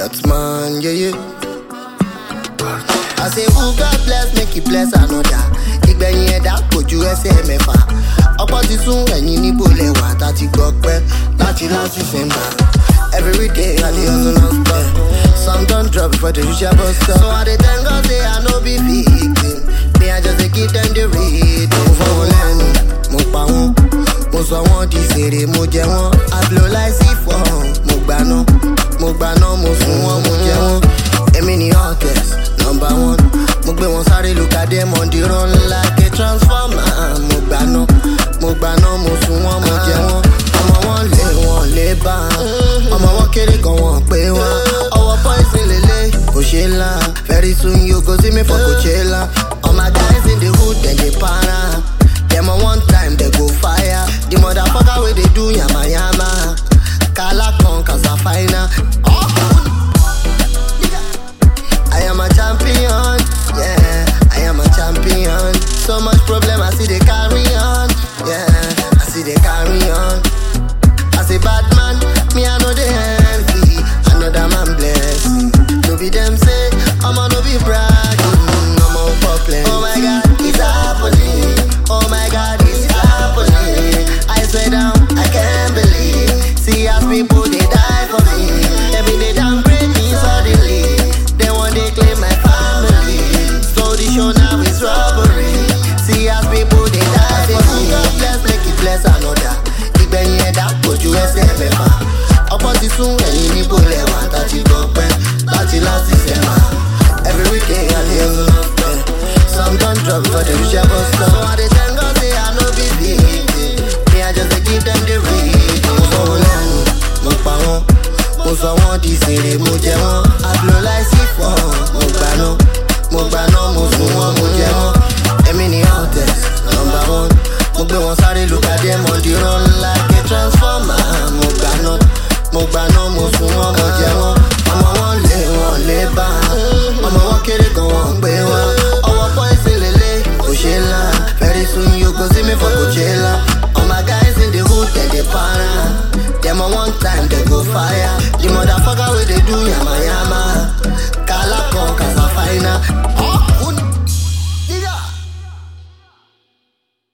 That's man, yeah. I say who God bless, make it bless another. Ìgbẹ̀yìn ẹ̀dá kojú ẹsẹ̀ mẹ́fà. Ọ̀pọ̀ ti sún ẹ̀yìn níbo lẹ́wà tàti gbọ́ pẹ́ láti last December. Every day I dey hustle non-stop. Some don't drop before the usual bus stop. So I dey thank God say I no be victim. Me I just dey give them the read. Mo fọwọ́ lẹ́nu, mo pa wọ́n. Mo sọ wọ́n di fèrè, mo jẹ wọ́n. I blow like C4, mo gbaná. Mo gbaná, mo sùn wọ́n, mo jẹ wọ́n. Èmi ni hottest, number one. Mo gbé wọn sáré look at them on the run like a transformer. Mo gbaná, mo sùn wọ́n, mo jẹ wọ́n. Ọmọ wọn lè bá ọmọ wọn kéré kan wọn pé wọn. Ọwọ́ poison lélẹ̀ kò ṣe ńlá. Very soon you go see me for Coachella. All my guys in the hood dem dey para. Dem on one time they go fire. The motherfucker wey dey do yamayama. Kala kan kasa fina. I am a champion, yeah, I am a champion. So much problem, I see they carry on, yeah, I see they carry on. As a bad man, me I know the envy, another man bless. No be them say, I'ma no be bragging, I'm on problem. Oh my God, it's happening, oh my God, it's happening. I swear down, I can't believe, see as people they die for me. Every day down break me suddenly. They claim my family. So the show now is robbery. See as people they die for me. God bless, make it bless another. Ìgbẹ̀yìn ẹ̀dá kojú ẹsẹ̀ mẹ́fà. Ọ̀pọ̀ ti sún ẹ̀yìn níbo lẹ́wà tàti gbọ́ pẹ́ láti last December. Every weekend I dey hustle non-stop. Some don't drop before the usual bus stop. So I dey thank God say I no be victim. Me I just dey give them the read. Mo fọwọ́ lẹ́nu, mo pa wọ́n. Mo sọ wọ́n di fèrè, mo jẹ wọ́n.